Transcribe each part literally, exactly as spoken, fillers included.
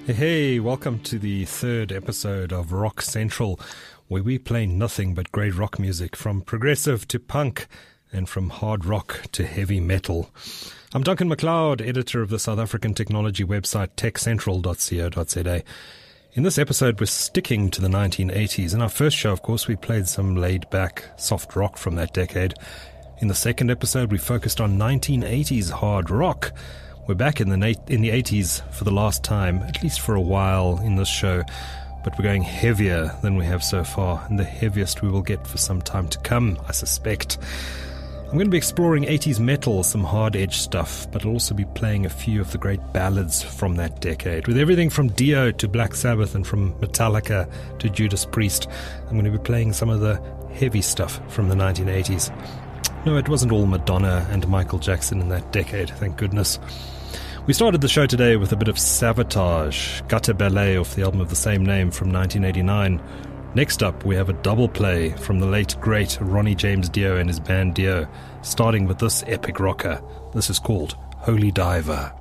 Hey, welcome to the third episode of Rock Central, where we play nothing but great rock music, from progressive to punk and from hard rock to heavy metal. I'm Duncan MacLeod, editor of the South African technology website tech central dot co dot za. In this episode, we're sticking to the nineteen eighties. In our first show, of course, we played some laid-back soft rock from that decade. In the second episode, we focused on nineteen eighties hard rock. We're back in the na- in the eighties for the last time, at least for a while in this show, but we're going heavier than we have so far, and the heaviest we will get for some time to come, I suspect. I'm going to be exploring eighties metal, some hard-edge stuff, but I'll also be playing a few of the great ballads from that decade. With everything from Dio to Black Sabbath and from Metallica to Judas Priest, I'm going to be playing some of the heavy stuff from the nineteen eighties. No, it wasn't all Madonna and Michael Jackson in that decade, thank goodness. We started the show today with a bit of Savatage, Gutter Ballet off the album of the same name from nineteen eighty-nine. Next up, we have a double play from the late, great Ronnie James Dio and his band Dio, starting with this epic rocker. This is called Holy Diver.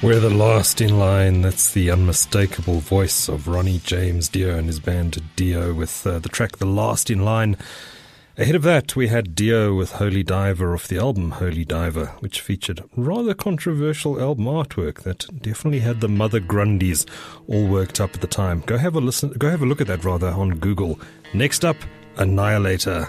We're the last in line. That's the unmistakable voice of Ronnie James Dio and his band Dio with uh, the track The Last in Line. Ahead of that, we had Dio with Holy Diver off the album Holy Diver, which featured rather controversial album artwork that definitely had the Mother Grundies all worked up at the time. Go have a listen. Go have a look at that rather on Google. Next up, Annihilator.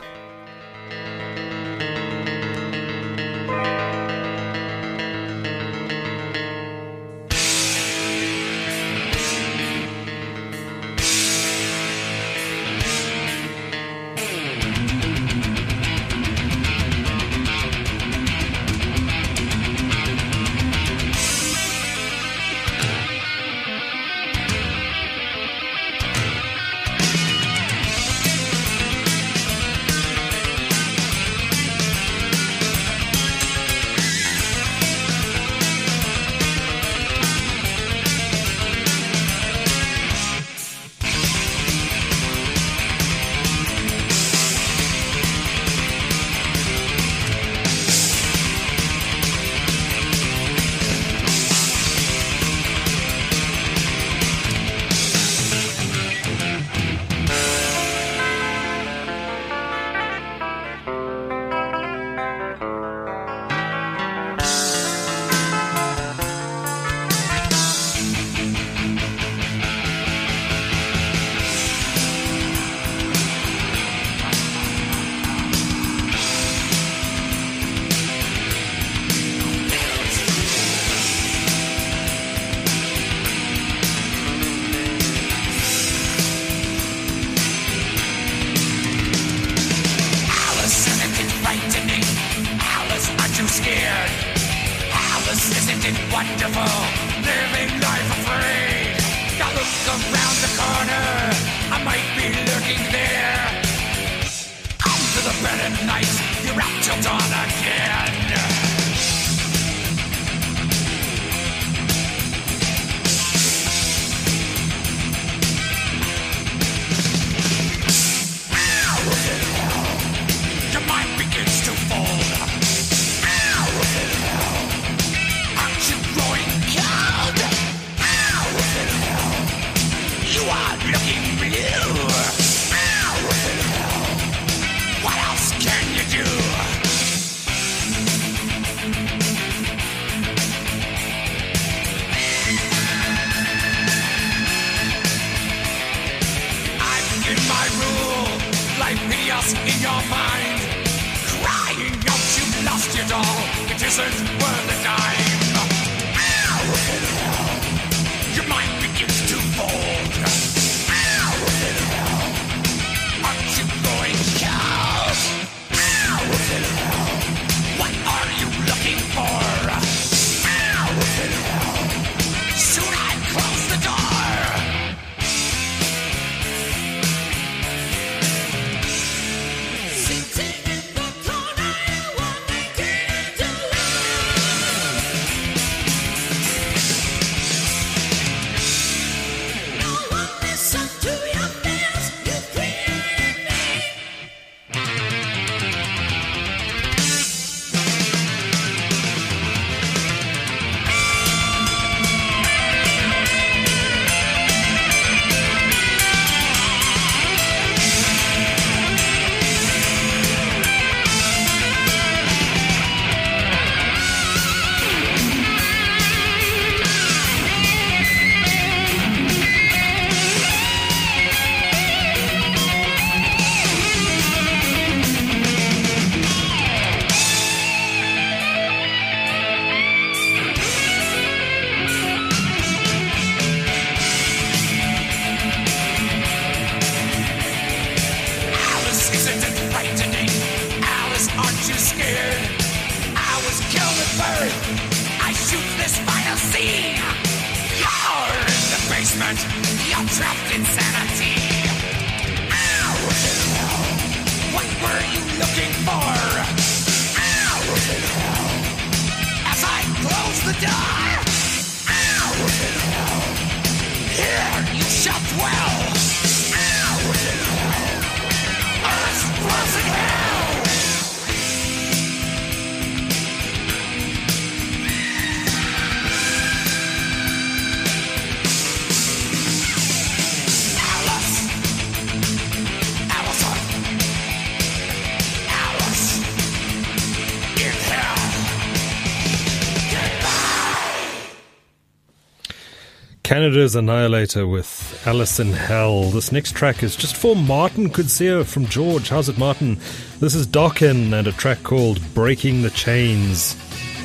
Canada's Annihilator with Alice in Hell. This next track is just for Martin Kudsia from George. How's it, Martin? This is Dokken and a track called Breaking the Chains.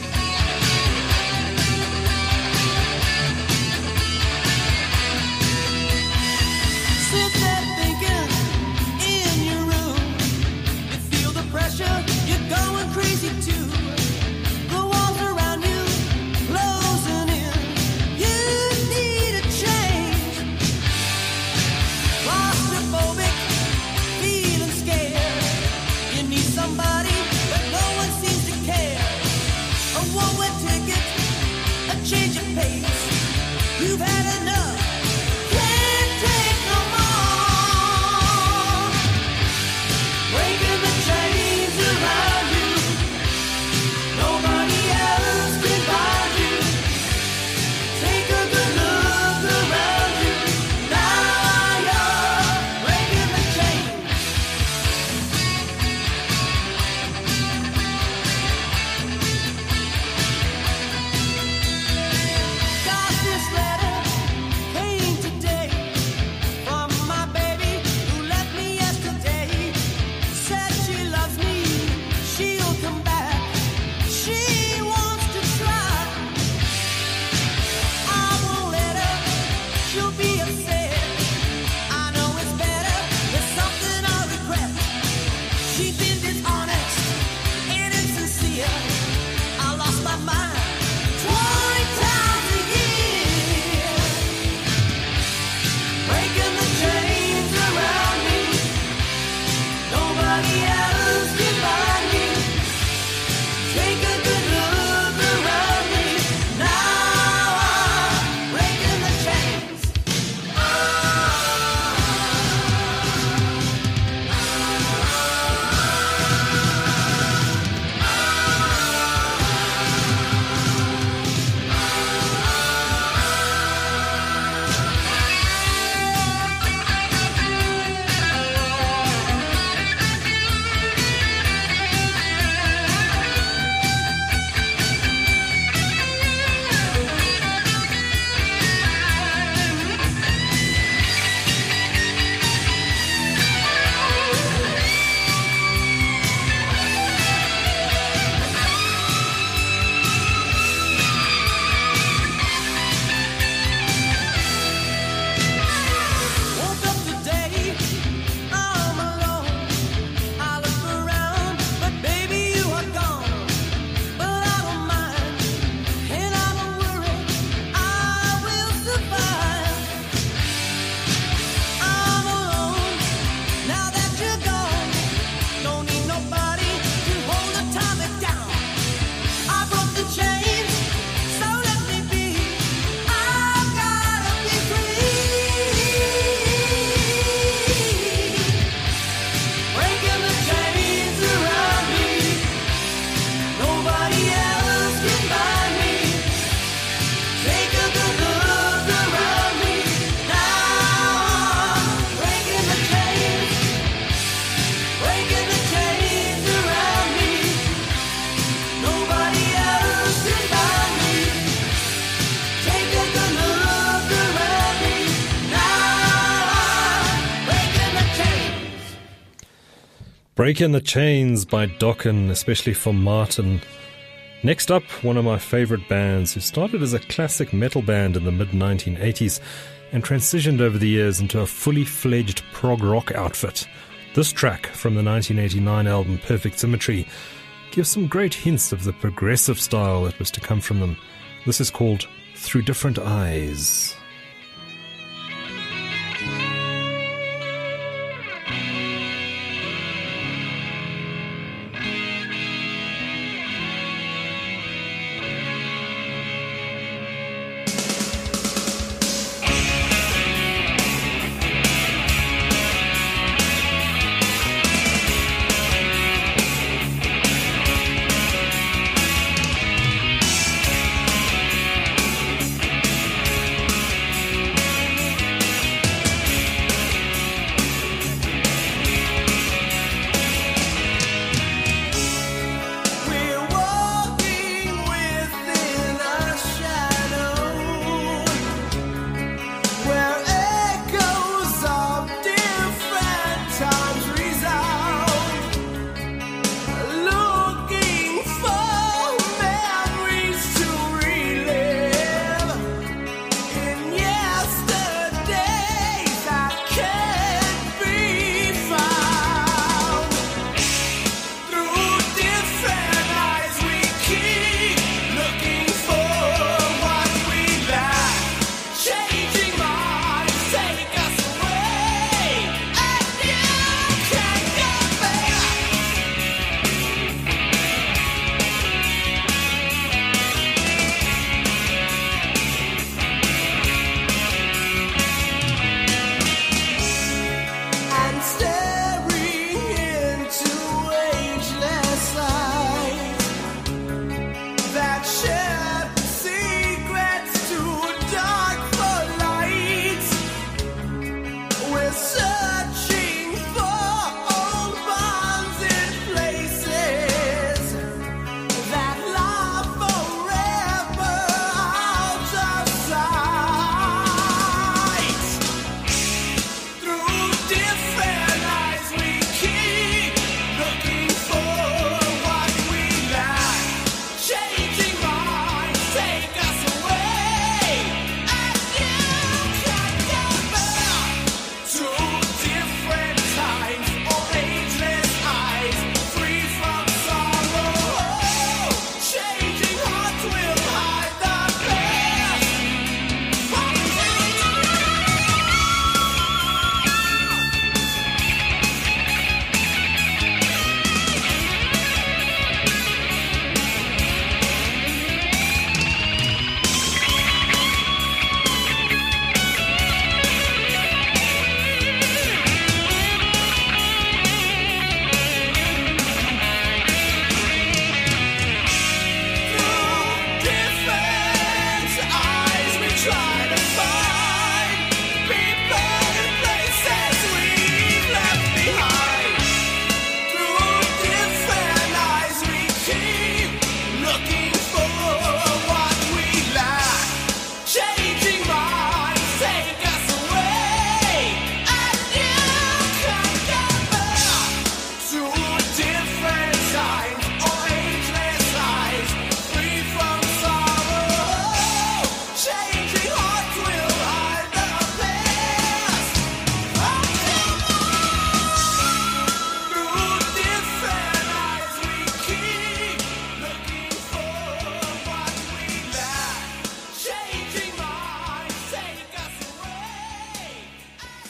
Breaking the Chains by Dokken, especially for Martin. Next up, one of my favorite bands who started as a classic metal band in the mid nineteen eighties and transitioned over the years into a fully fledged prog rock outfit. This track from the nineteen eighty-nine album Perfect Symmetry gives some great hints of the progressive style that was to come from them. This is called Through Different Eyes.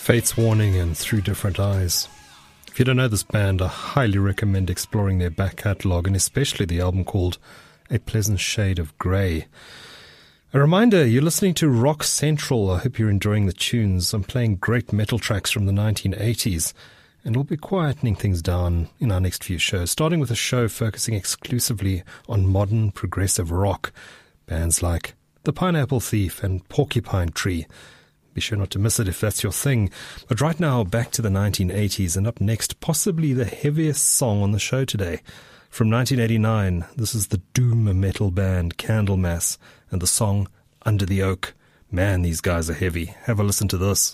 Fate's Warning and Through Different Eyes. If you don't know this band, I highly recommend exploring their back catalogue, and especially the album called A Pleasant Shade of Grey. A reminder, you're listening to Rock Central. I hope you're enjoying the tunes. I'm playing great metal tracks from the nineteen eighties, and we'll be quietening things down in our next few shows, starting with a show focusing exclusively on modern progressive rock. Bands like The Pineapple Thief and Porcupine Tree. Be sure not to miss it if that's your thing. But right now, back to the nineteen eighties, and up next, possibly the heaviest song on the show today. From nineteen eighty-nine, this is the doom metal band Candlemass, and the song Under the Oak. Man, these guys are heavy. Have a listen to this.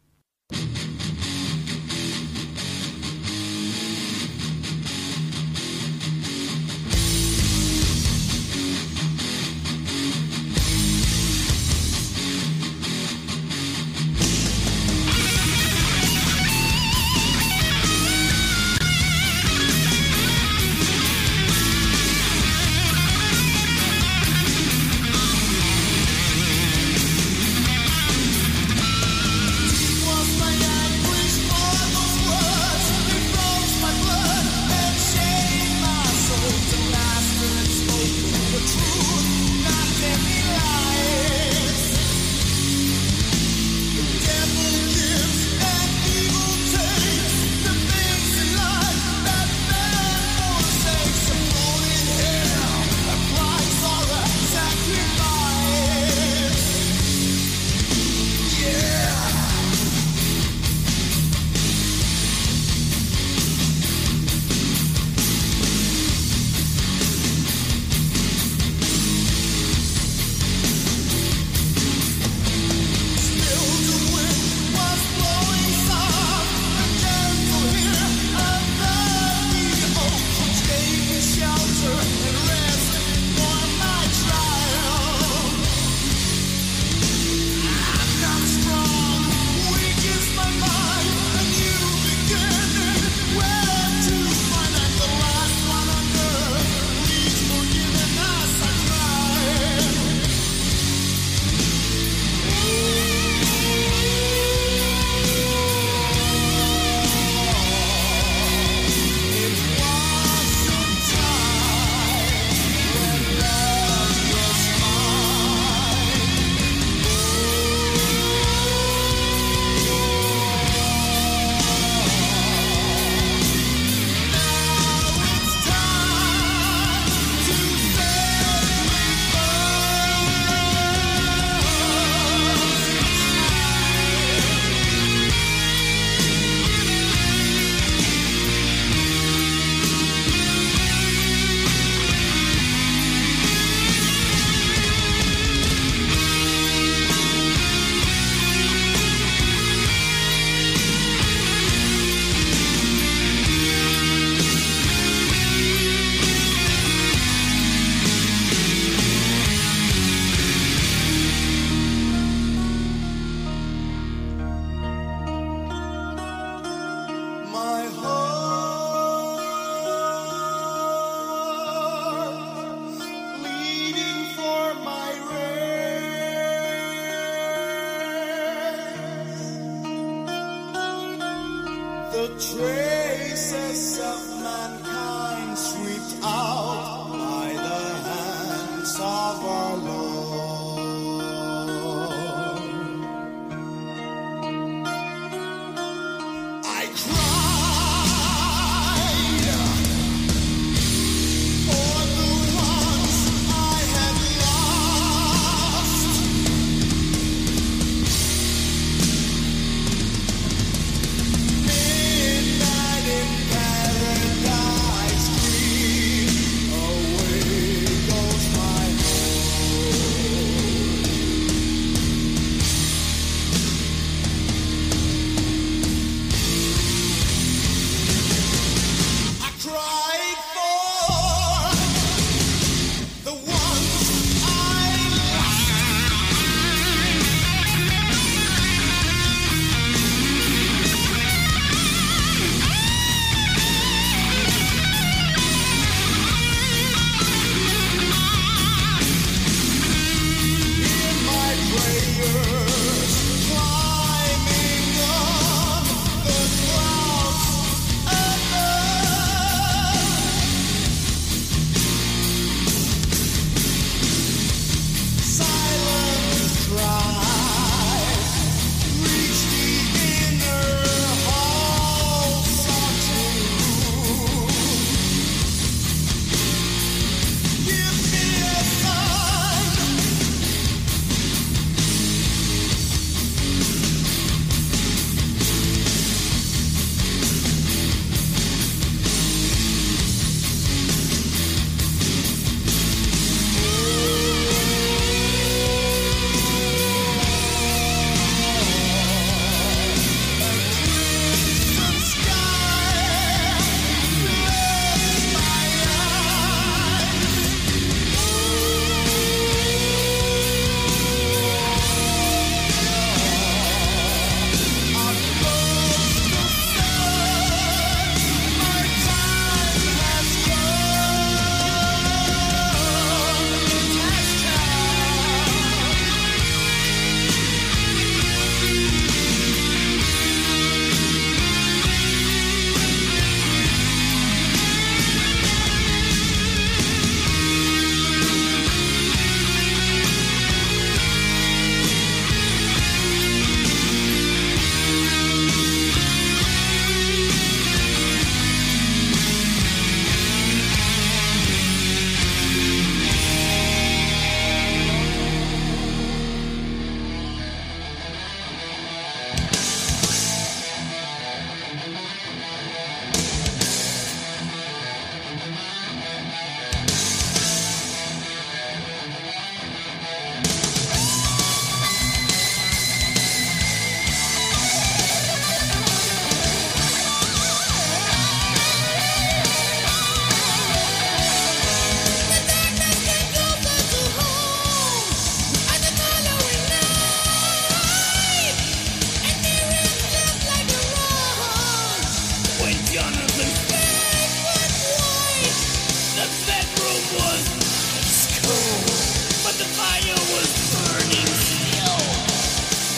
The traces of mankind swept out by the hands of our Lord. I cried for the ones I had lost. Midnight in paradise, dream away goes my I cried for the ones I lost. In my prayers, climbing up.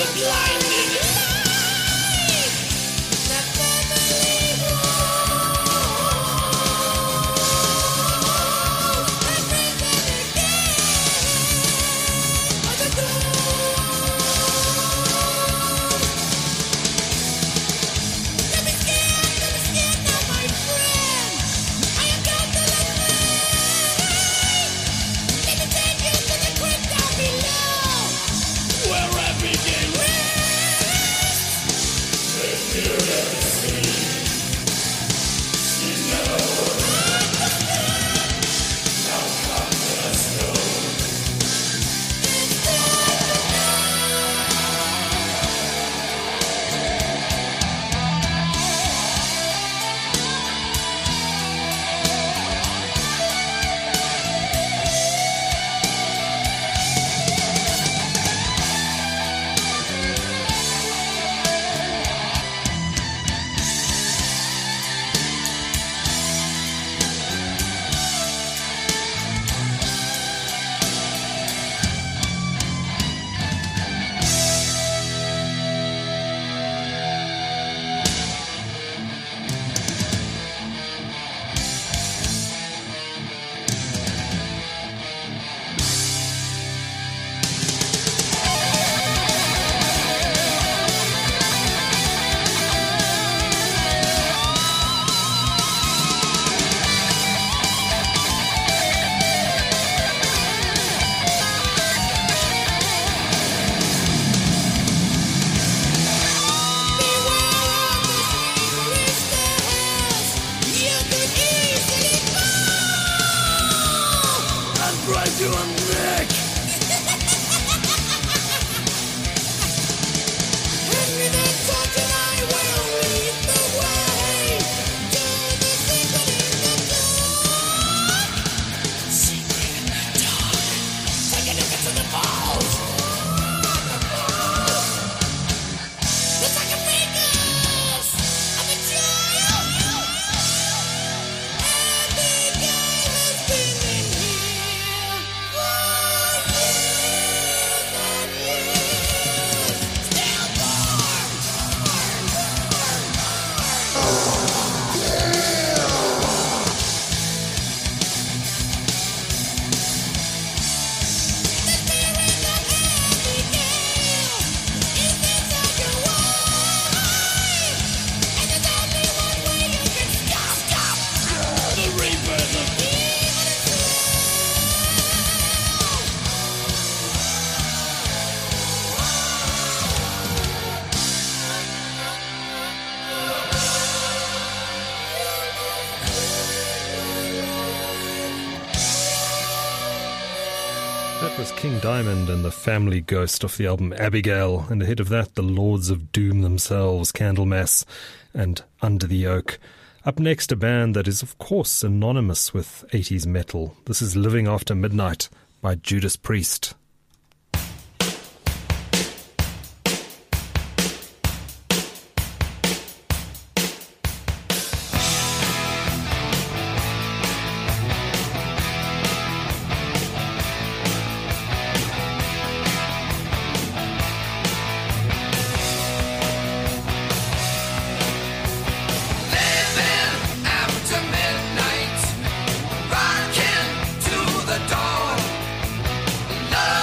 That was King Diamond and the Family Ghost off the album Abigail, and ahead of that, the Lords of Doom themselves, Candlemass and Under the Oak. Up next, a band that is, of course, synonymous with eighties metal. This is Living After Midnight by Judas Priest. Love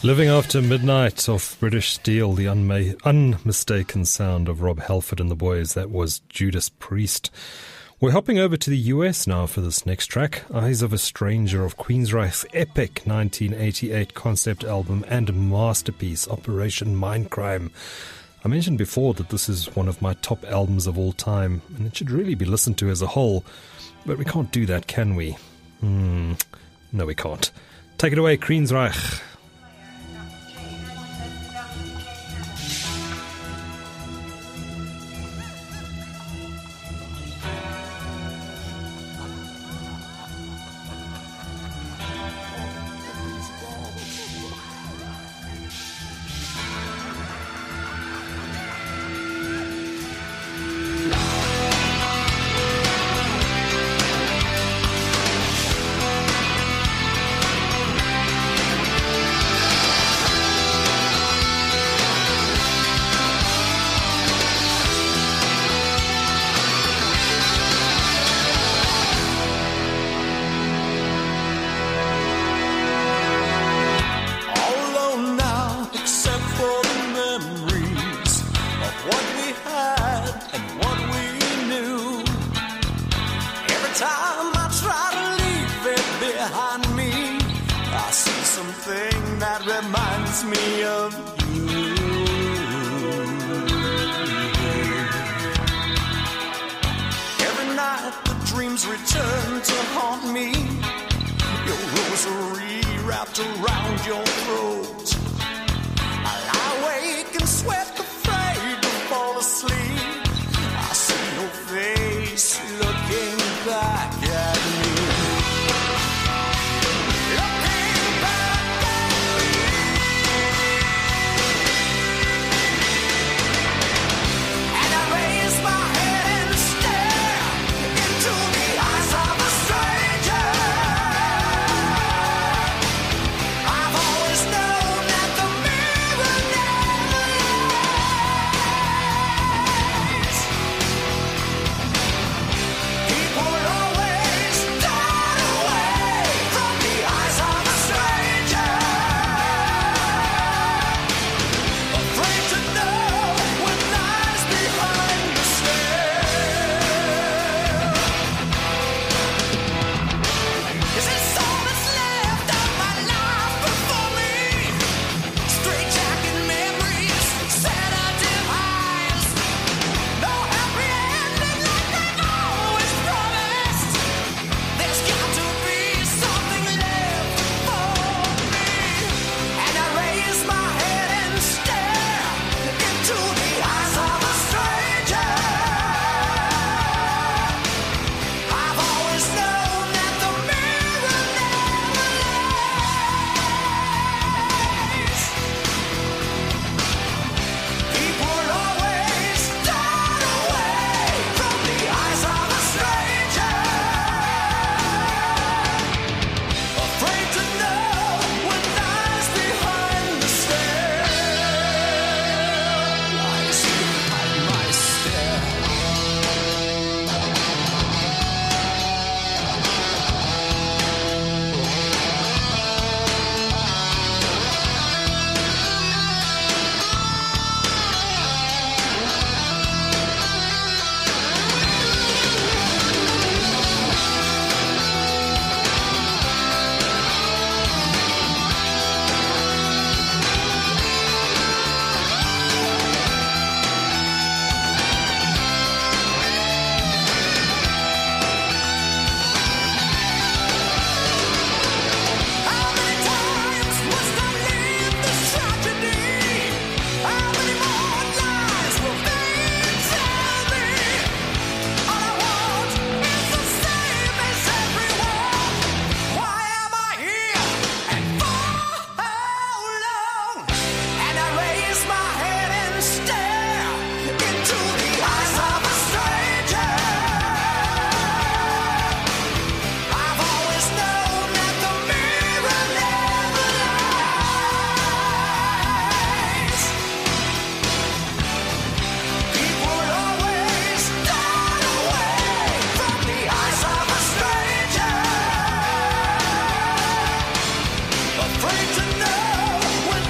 Living After Midnight off British Steel, the unma- unmistaken sound of Rob Halford and the Boys. That was Judas Priest. We're hopping over to the U S now for this next track. Eyes of a Stranger of Queensryche's epic nineteen eighty-eight concept album and masterpiece, Operation Mindcrime. I mentioned before that this is one of my top albums of all time, and it should really be listened to as a whole, but we can't do that, can we? Hmm, no we can't. Take it away, Queensryche. Afraid to know when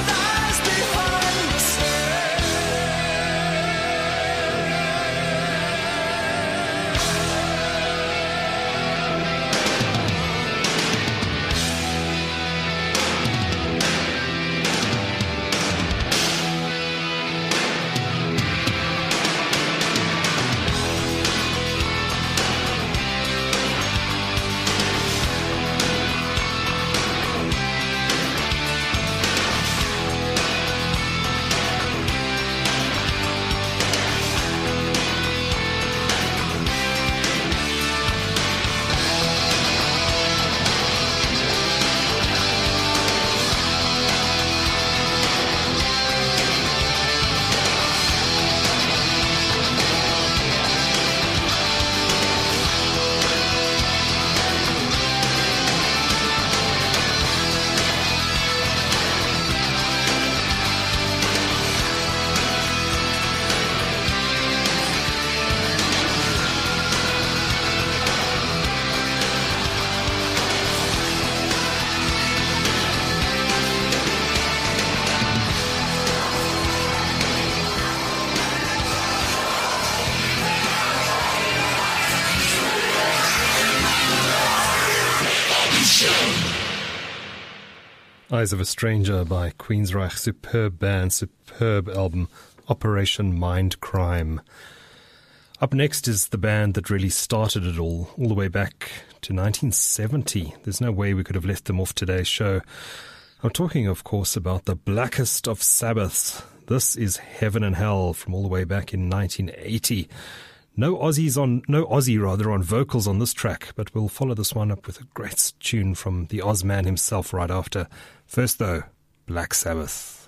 Eyes of a Stranger by Queensryche. Superb band, superb album, Operation Mind Crime. Up next is the band that really started it all, all the way back to nineteen seventy. There's no way we could have left them off today's show. I'm talking, of course, about the Blackest of Sabbaths. This is Heaven and Hell from all the way back in nineteen eighty. No Aussies on, no Aussie rather, on vocals on this track, but we'll follow this one up with a great tune from the Ozman himself right after. First, though, Black Sabbath.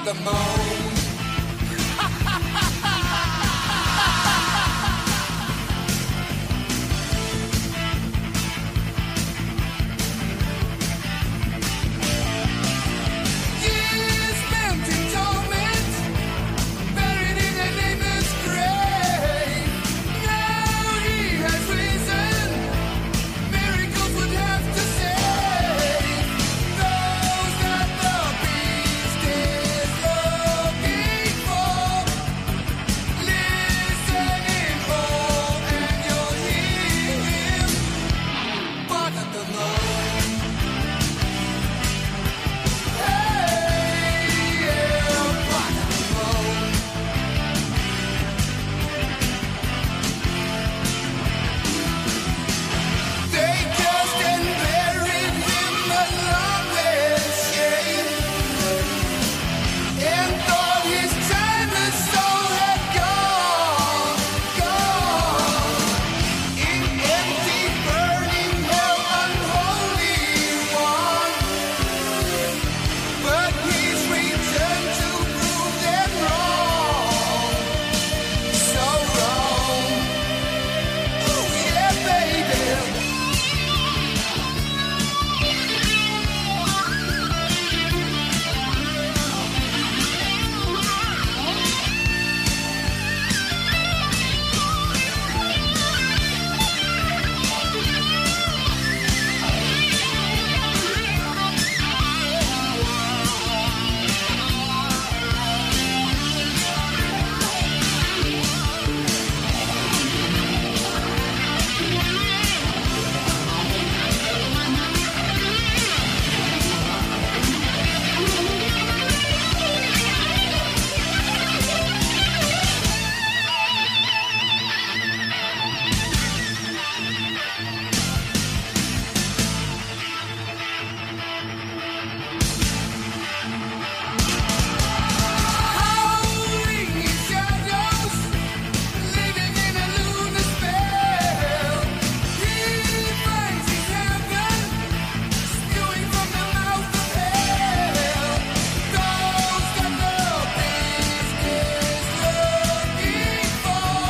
at the moon. Years spent in torment, buried in a nameless grave. Now he has risen. Miracles would have to save those that the beast is looking for. Listen in full and you'll hear him. But at the moon. Hey, yeah, but at the moon. They just and buried him along with shame, and thought his timeless soul had gone, gone in empty, burning hell, unholy one. But he's returned to prove them wrong, so wrong. Oh yeah, baby. Howling in shadows, living in a lunar spell. He finds his heaven, spewing from the mouth of hell. Those that the beast is looking for.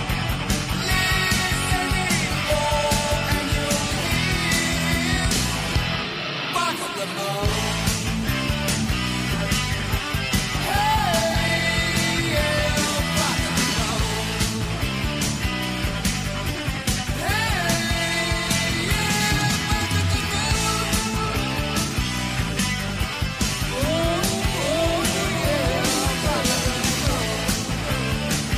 Listen in full and you'll hear him. But at the moon. Hey, yeah, but at the moon. Hey, yeah, but at the moon. Oh, oh, yeah, but at the moon.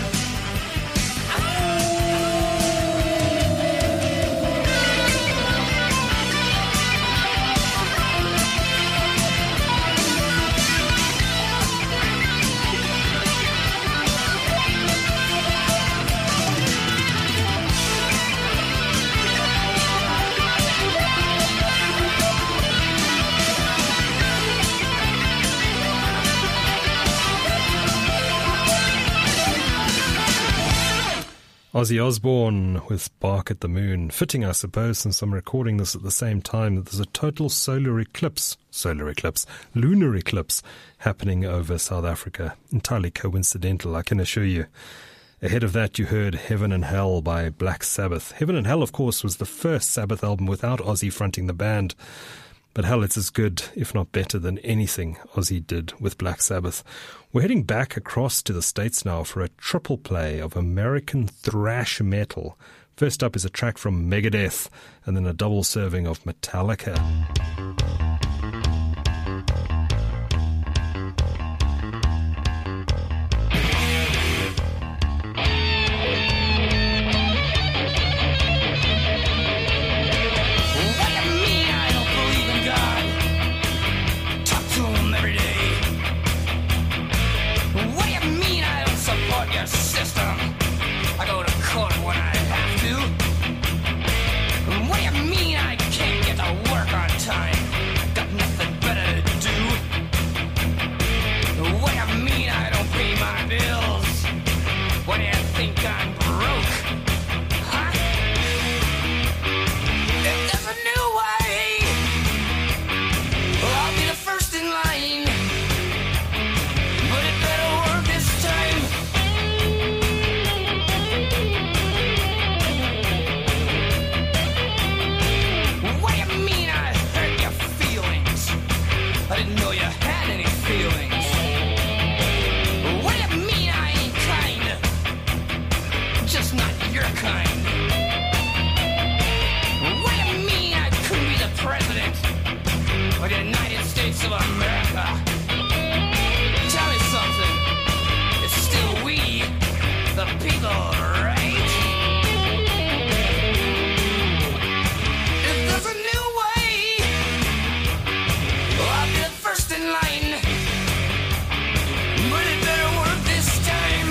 Ozzy Osbourne with Bark at the Moon. Fitting, I suppose, since I'm recording this at the same time that there's a total solar eclipse, solar eclipse, lunar eclipse happening over South Africa. Entirely coincidental, I can assure you. Ahead of that, you heard Heaven and Hell by Black Sabbath. Heaven and Hell, of course, was the first Sabbath album without Ozzy fronting the band. But hell, it's as good, if not better, than anything Ozzy did with Black Sabbath. We're heading back across to the States now for a triple play of American thrash metal. First up is a track from Megadeth, and then a double serving of Metallica. What do you mean I don't believe in God? Talk to him every day. What do you mean I don't support your system? I go to court when I have to. What do you mean I can't get to work on time? got any feelings? What do you mean I ain't kind? Just not your kind. What do you mean I couldn't be the president of the United States of America? Tell me something. It's still we, the people, right? If there's a new way, I'll be the first in line. But it better work this time.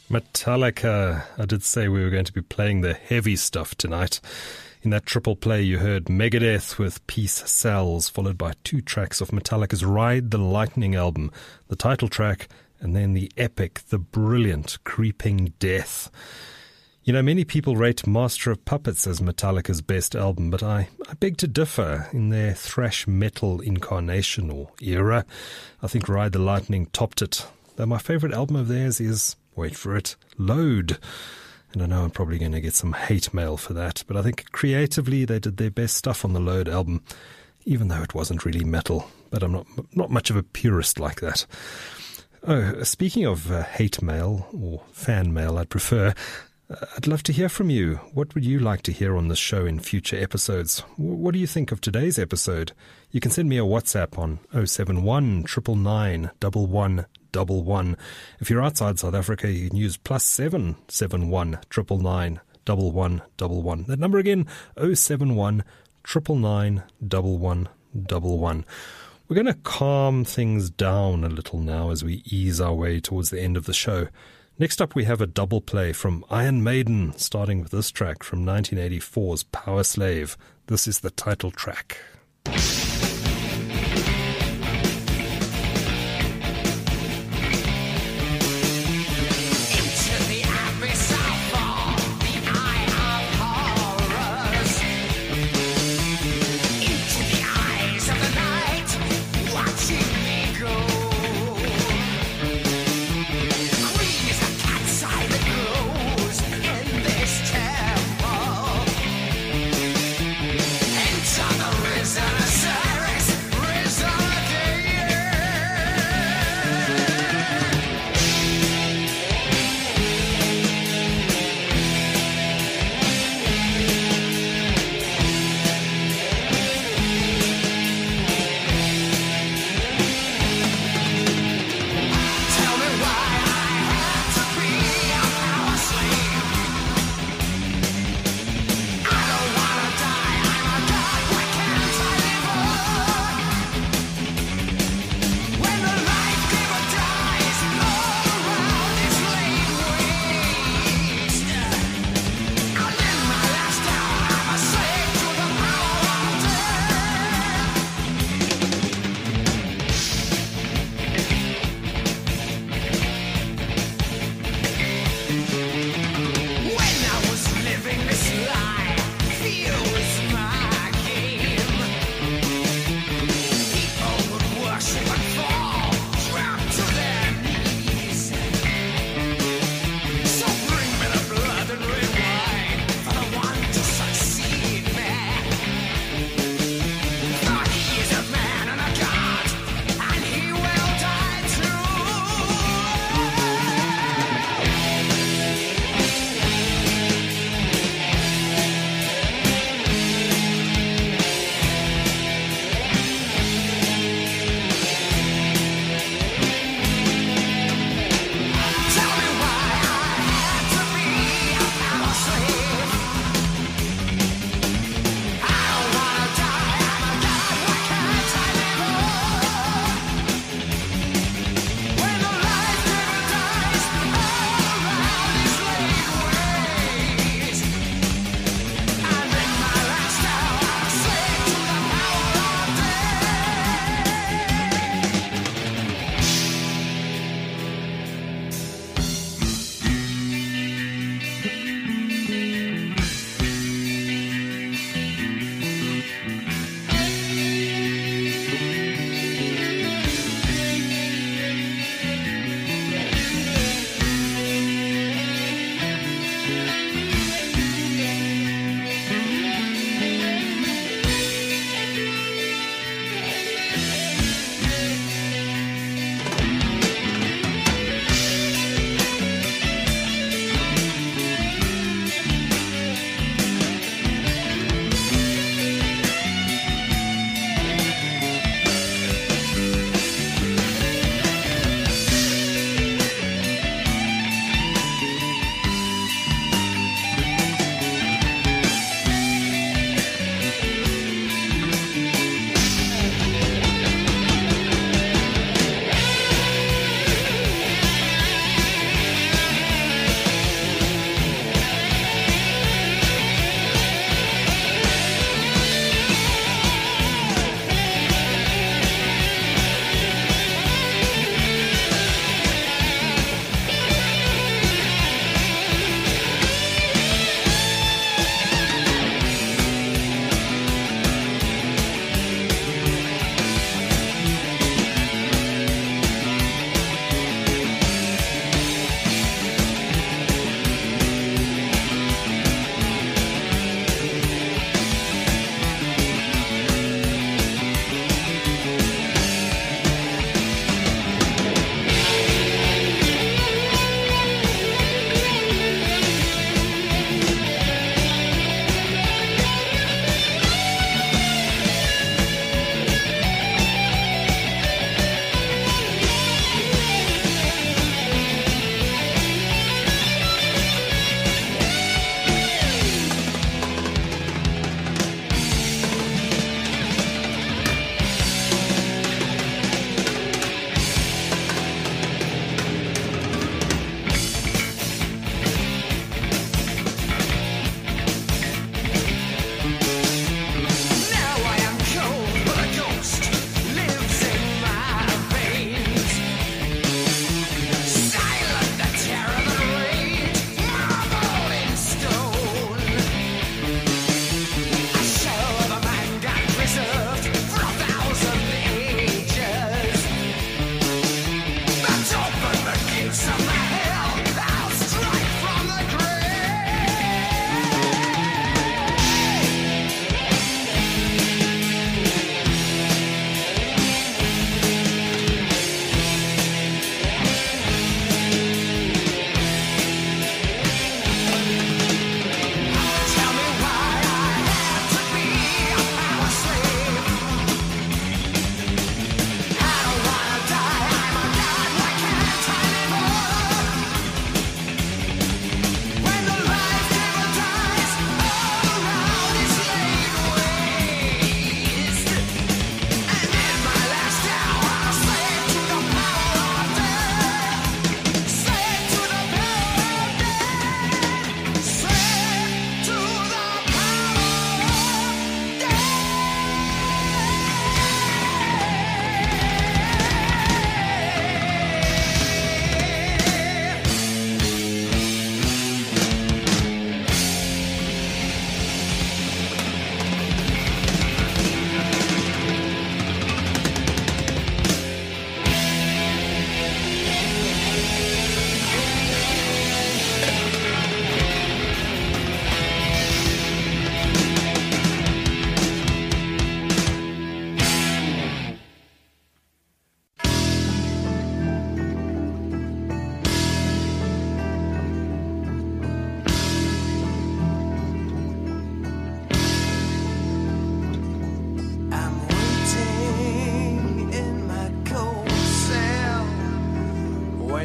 Metallica. I did say we were going to be playing the heavy stuff tonight. In that triple play, you heard Megadeth with Peace Sells, followed by two tracks of Metallica's Ride the Lightning album, the title track, and then the epic, the brilliant Creeping Death. You know, many people rate Master of Puppets as Metallica's best album, but I, I beg to differ. In their thrash metal incarnation or era, I think Ride the Lightning topped it. Though my favourite album of theirs is, wait for it, Load. And I know I'm probably going to get some hate mail for that, but I think creatively they did their best stuff on the Load album, even though it wasn't really metal. But I'm not not much of a purist like that. Oh, speaking of uh, hate mail, or fan mail I'd prefer, uh, I'd love to hear from you. What would you like to hear on this show in future episodes? W- what do you think of today's episode? You can send me a WhatsApp on oh seven one, nine nine nine, one one one one. If you're outside South Africa, you can use plus seven seven one nine nine nine, one one one one. That number again, oh seven one, nine nine nine, one one one one. We're going to calm things down a little now as we ease our way towards the end of the show. Next up, we have a double play from Iron Maiden, starting with this track from nineteen eighty-four's Power Slave. This is the title track. Enter the risen sun.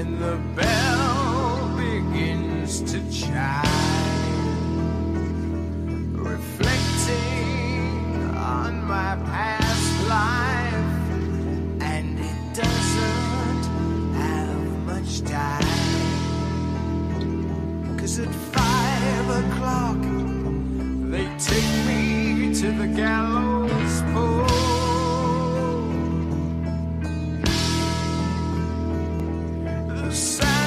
when the bell begins to chime, reflecting on my past life, and it doesn't have much time, 'cause at five o'clock they take me to the gallows pole. The sound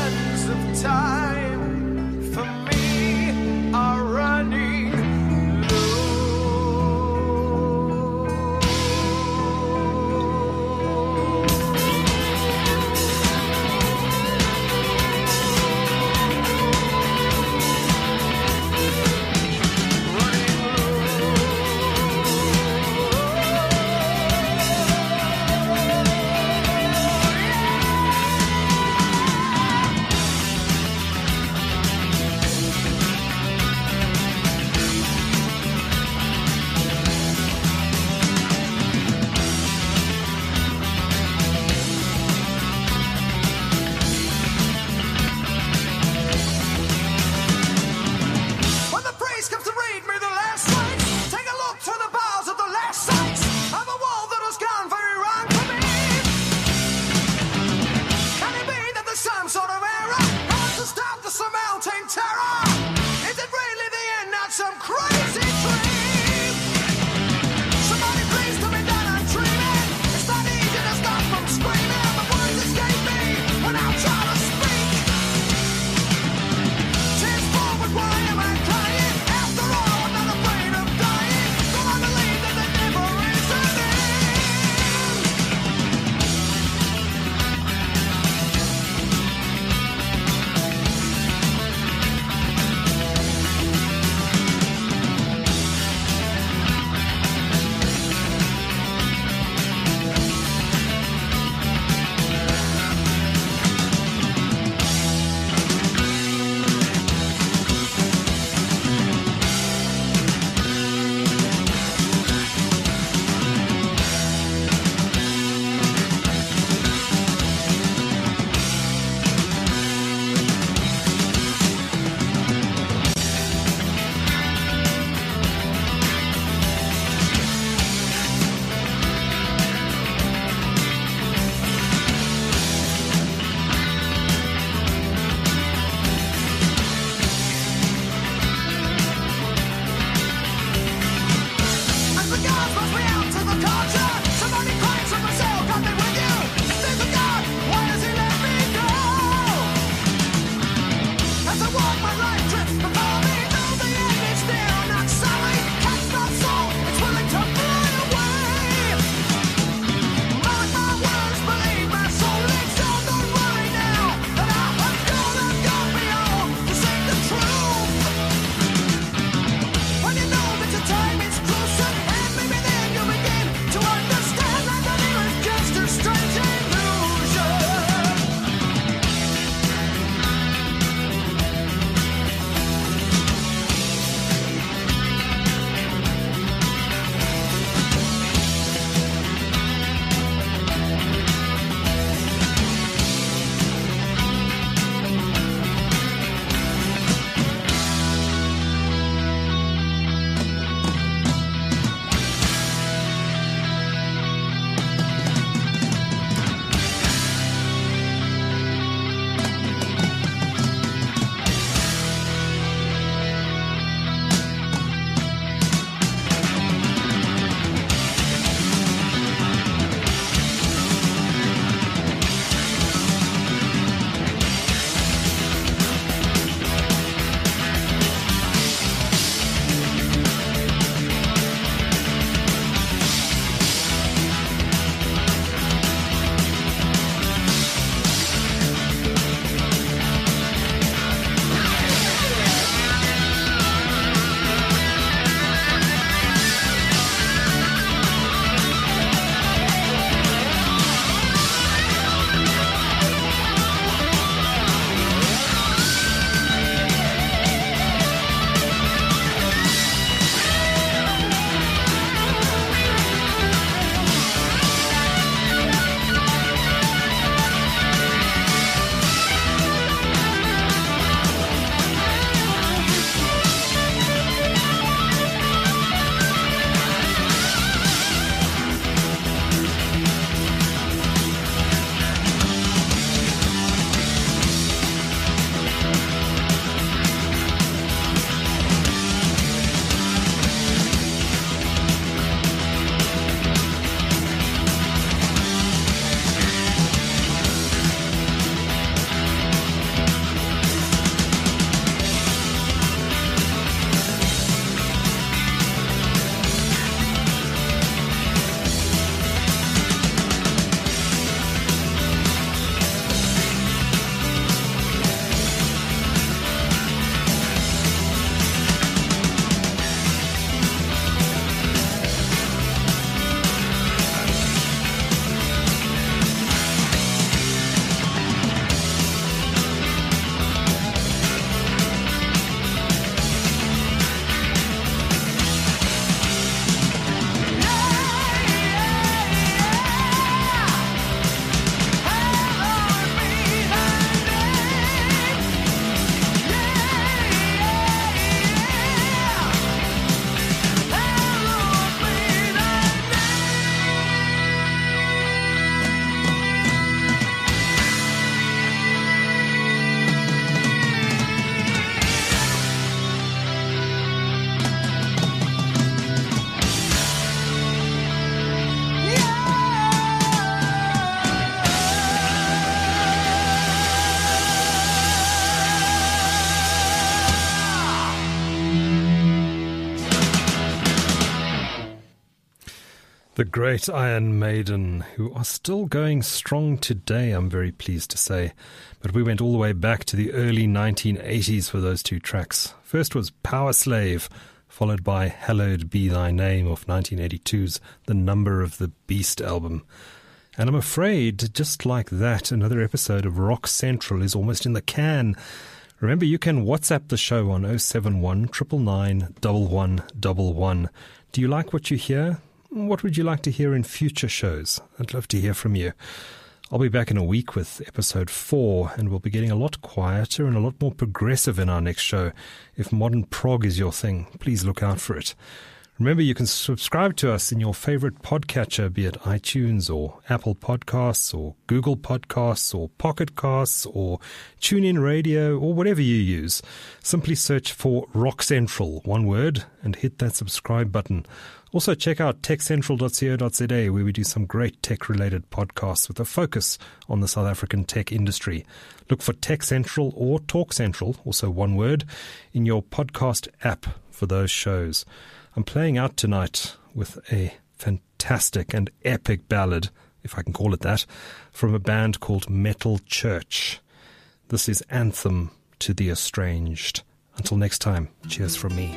The great Iron Maiden, who are still going strong today, I'm very pleased to say. But we went all the way back to the early nineteen eighties for those two tracks. First was Power Slave, followed by Hallowed Be Thy Name of nineteen eighty-two's The Number of the Beast album. And I'm afraid, just like that, another episode of Rock Central is almost in the can. Remember, you can WhatsApp the show on oh seven one, nine nine nine, one one one one. Do you like what you hear? What would you like to hear in future shows? I'd love to hear from you. I'll be back in a week with episode four, and we'll be getting a lot quieter and a lot more progressive in our next show. If modern prog is your thing, please look out for it. Remember, you can subscribe to us in your favorite podcatcher, be it iTunes or Apple Podcasts or Google Podcasts or Pocket Casts or TuneIn Radio or whatever you use. Simply search for Rock Central, one word, and hit that subscribe button. Also, check out tech central dot co dot za, where we do some great tech-related podcasts with a focus on the South African tech industry. Look for Tech Central or Talk Central, also one word, in your podcast app for those shows. I'm playing out tonight with a fantastic and epic ballad, if I can call it that, from a band called Metal Church. This is Anthem to the Estranged. Until next time, cheers from me.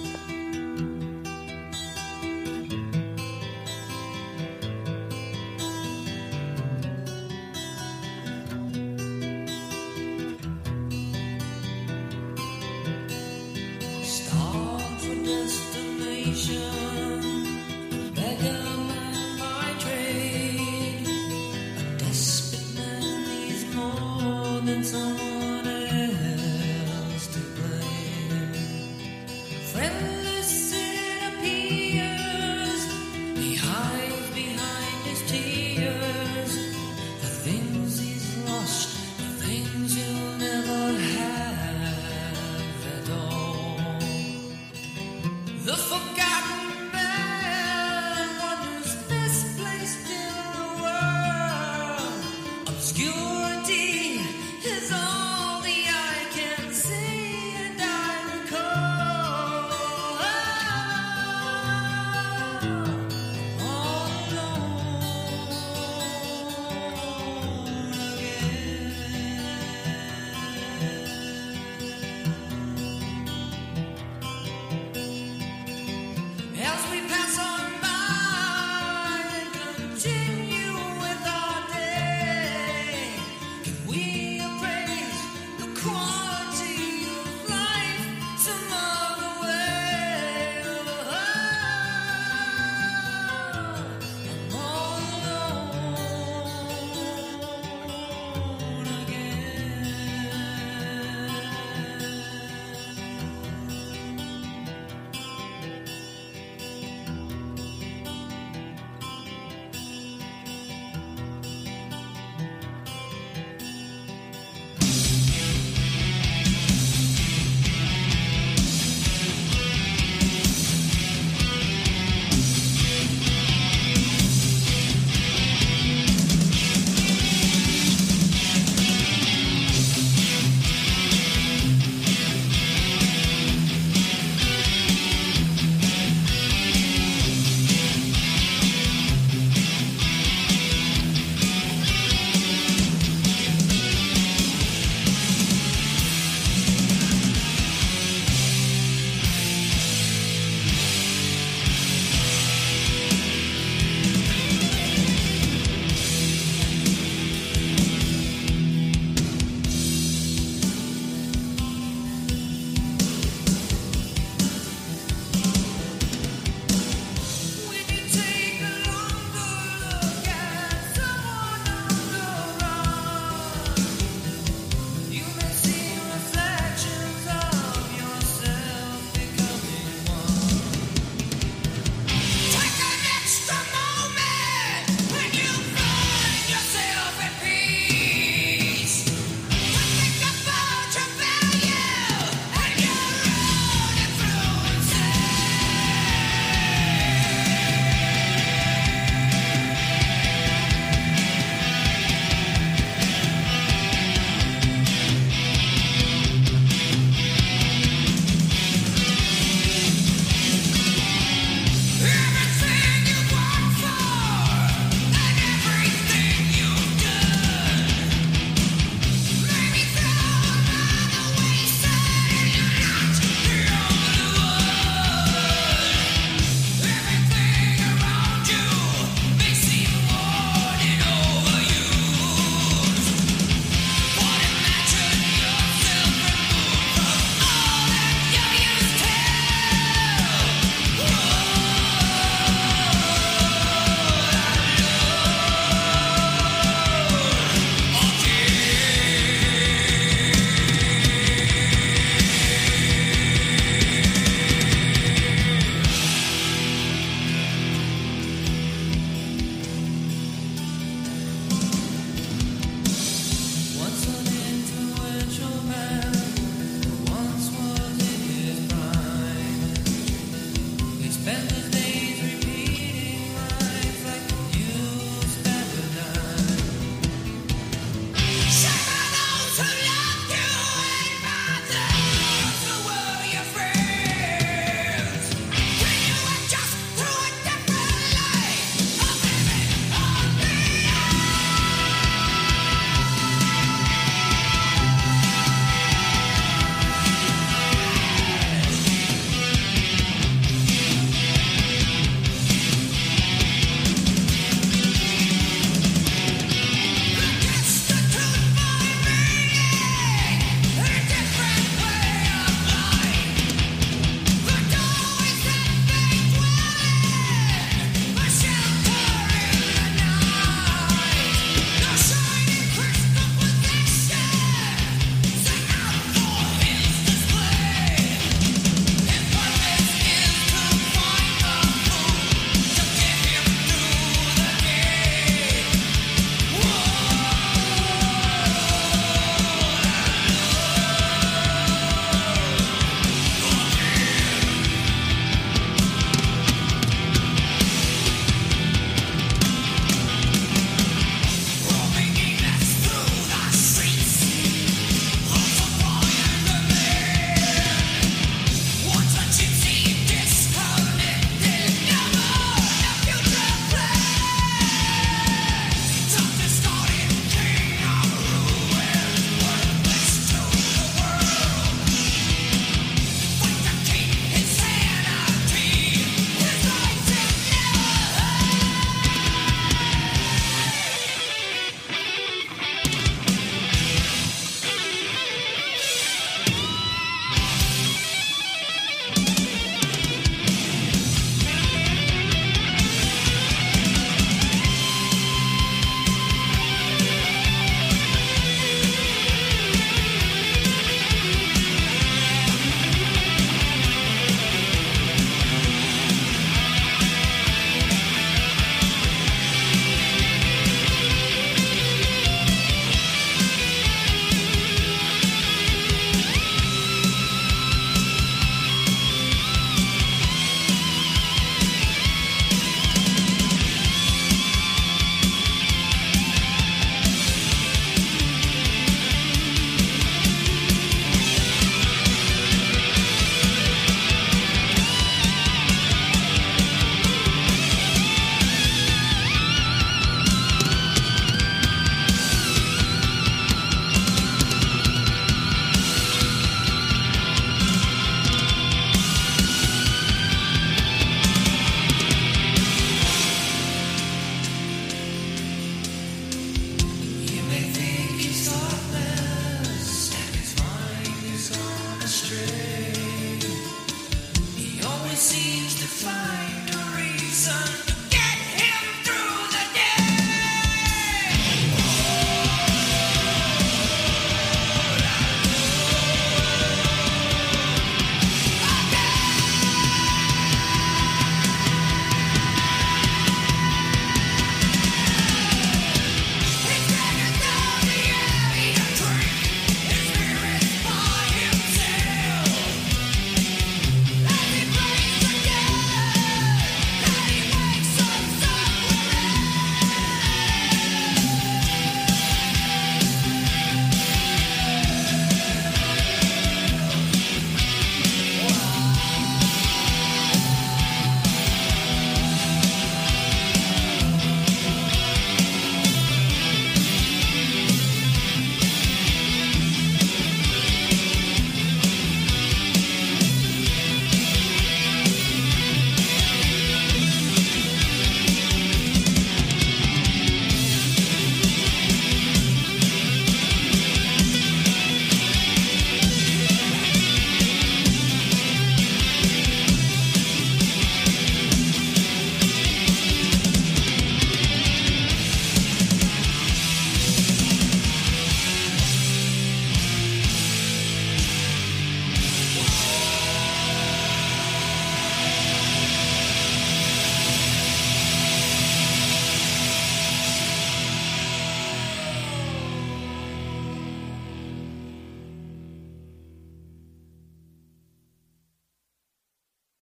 The forgotten man wonders this place in the world obscure.